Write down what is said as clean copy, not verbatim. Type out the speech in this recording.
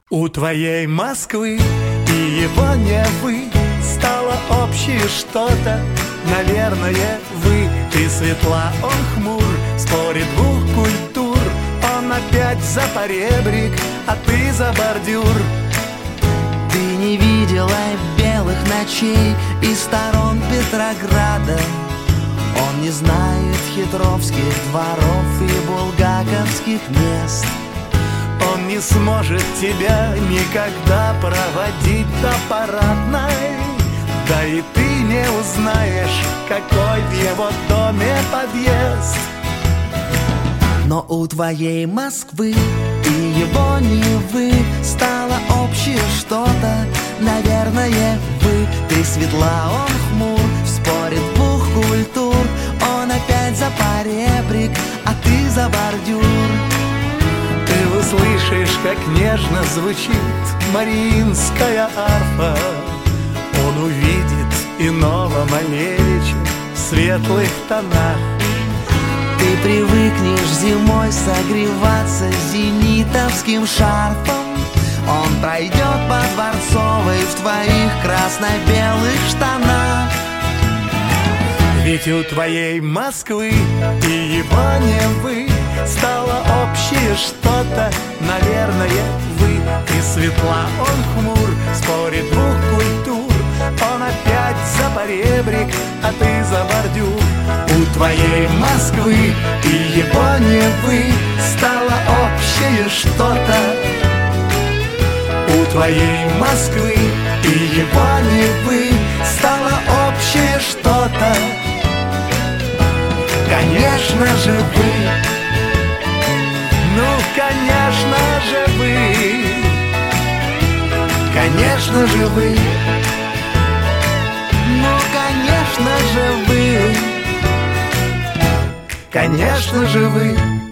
У твоей Москвы и его Невы стало общее что-то. Наверное, вы, ты светла, он хмур. В споре двух культур он опять за поребрик, а ты за бордюр. Ты не видела белых ночей из сторон Петрограда. Он не знает хитровских дворов и булгаковских мест. Он не сможет тебя никогда проводить до парадной. Да и ты не узнаешь, какой в его доме подъезд. Но у твоей Москвы и его Невы стало общее что-то. Наверное, вы, ты светла, он хмур. В споре двух культур он опять за поребрик, а ты за бордюр. Ты услышишь, как нежно звучит мариинская арфа. Он увидит иного Малевича в светлых тонах. Ты привыкнешь зимой согреваться зенитовским шарфом. Он пройдет по Дворцовой в твоих красно-белых штанах. Ведь у твоей Москвы и его Невы стало общее что-то. Наверное, вы, ты светла, он хмур. В споре двух культур он опять за поребрик, а ты за бордюр. У твоей Москвы и его Невы стало общее что-то. У твоей Москвы и его Невы стало общее что-то. Конечно же вы, ну конечно же вы, конечно же вы, ну конечно же вы, конечно же вы.